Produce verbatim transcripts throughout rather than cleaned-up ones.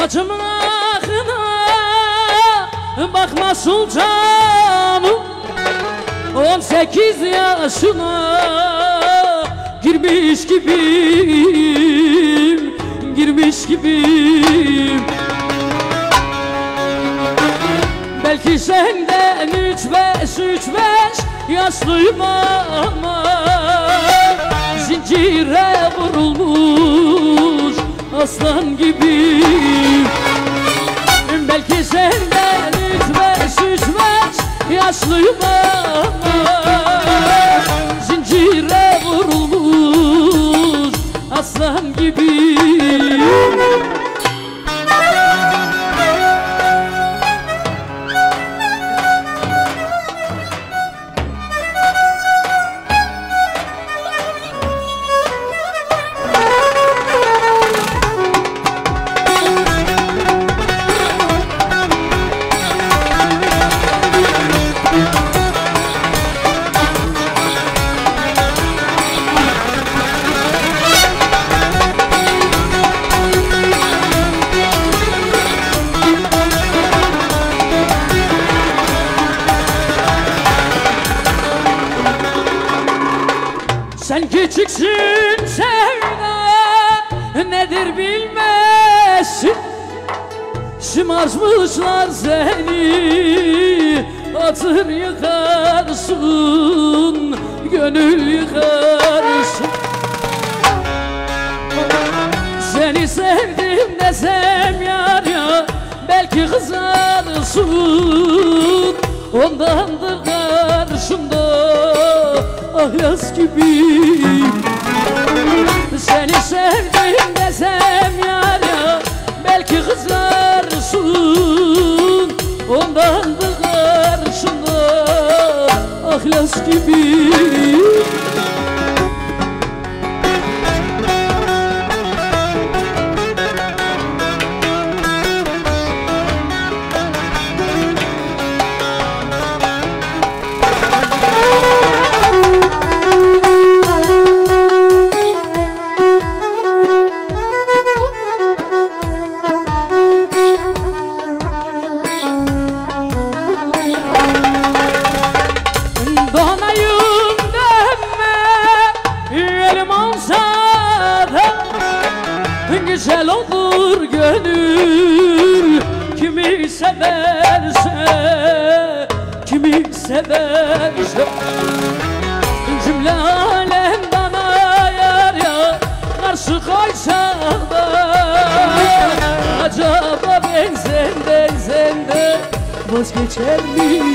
Bacımın ahına bakma sultanım, on sekiz yaşına girmiş gibiyim, girmiş gibiyim. Belki senden üç beş, üç beş yaşlıyım ama zincire vurulmuş aslan gibiyim. Belki senden üç beş, üç beş yaşlıyım ama zincire vurulmuş aslan gibiyim. Sen küçüksün sevda nedir bilmezsin, şımartmışlar seni, atır yıkarsın, gönül yıkarsın. Seni sevdim desem yar ya belki kızarsın, ondandır karşımda ah yaz gibiyim. Seni sevdim desem yar ya belki kızarsın, ondandır karşımda ah yaz gibiyim. Güzel olur gönül kimi severse, kimi severse. Cümle alem bana yar ya karşı koysa da acaba ben senden senden vazgeçer miyim?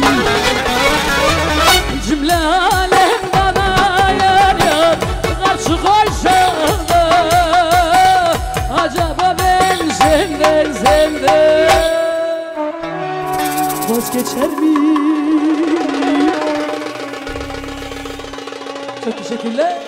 Cümle alem bana yar ya karşı koysa da acaba ben senden senden vazgeçer miyim? Çok teşekkürler.